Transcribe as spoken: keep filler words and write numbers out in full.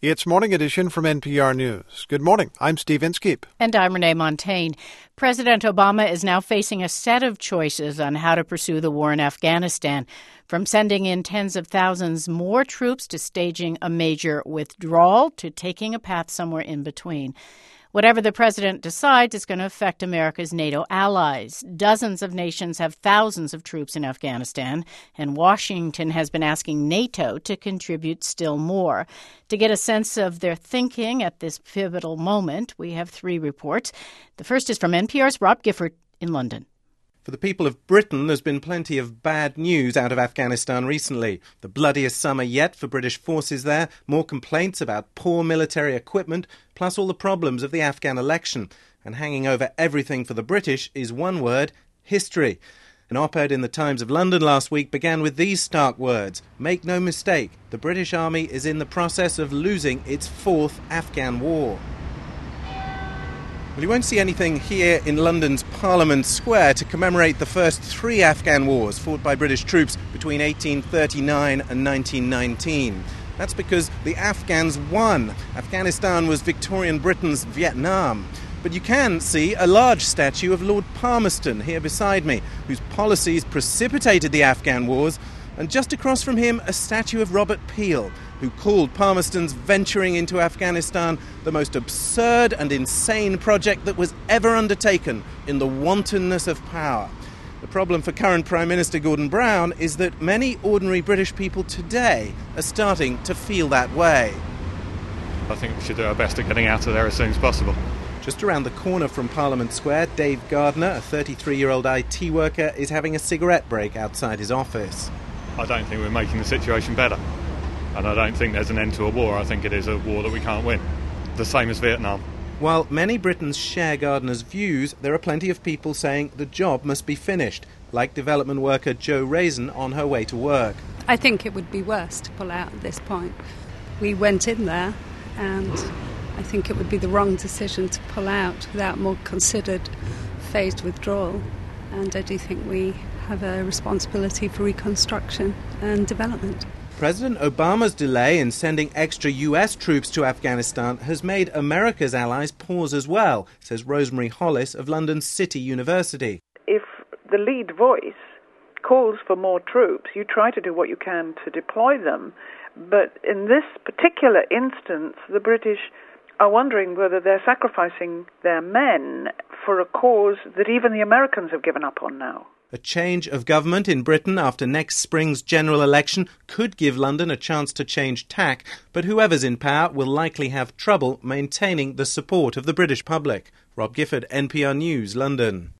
It's Morning Edition from N P R News. Good morning. I'm Steve Inskeep. And I'm Renee Montaigne. President Obama is now facing a set of choices on how to pursue the war in Afghanistan, from sending in tens of thousands more troops to staging a major withdrawal to taking a path somewhere in between. Whatever the president decides is going to affect America's NATO allies. Dozens of nations have thousands of troops in Afghanistan, and Washington has been asking NATO to contribute still more. To get a sense of their thinking at this pivotal moment, we have three reports. The first is from N P R's Rob Gifford in London. For the people of Britain, there's been plenty of bad news out of Afghanistan recently. The bloodiest summer yet for British forces there, more complaints about poor military equipment, plus all the problems of the Afghan election. And hanging over everything for the British is one word: history. An op-ed in the Times of London last week began with these stark words: "Make no mistake, the British Army is in the process of losing its fourth Afghan war." Well, you won't see anything here in London's Parliament Square to commemorate the first three Afghan wars fought by British troops between eighteen thirty-nine and nineteen nineteen. That's because the Afghans won. Afghanistan was Victorian Britain's Vietnam. But you can see a large statue of Lord Palmerston here beside me, whose policies precipitated the Afghan wars, and just across from him a statue of Robert Peel, who called Palmerston's venturing into Afghanistan the most absurd and insane project that was ever undertaken in the wantonness of power. The problem for current Prime Minister Gordon Brown is that many ordinary British people today are starting to feel that way. I think we should do our best at getting out of there as soon as possible. Just around the corner from Parliament Square, Dave Gardner, a thirty-three-year-old I T worker, is having a cigarette break outside his office. I don't think we're making the situation better. And I don't think there's an end to a war. I think it is a war that we can't win. The same as Vietnam. While many Britons share Gardner's views, there are plenty of people saying the job must be finished, like development worker Jo Raisin on her way to work. I think it would be worse to pull out at this point. We went in there, and I think it would be the wrong decision to pull out without more considered phased withdrawal. And I do think we have a responsibility for reconstruction and development. President Obama's delay in sending extra U S troops to Afghanistan has made America's allies pause as well, says Rosemary Hollis of London's City University. If the lead voice calls for more troops, you try to do what you can to deploy them. But in this particular instance, the British are wondering whether they're sacrificing their men for a cause that even the Americans have given up on now. A change of government in Britain after next spring's general election could give London a chance to change tack, but whoever's in power will likely have trouble maintaining the support of the British public. Rob Gifford, N P R News, London.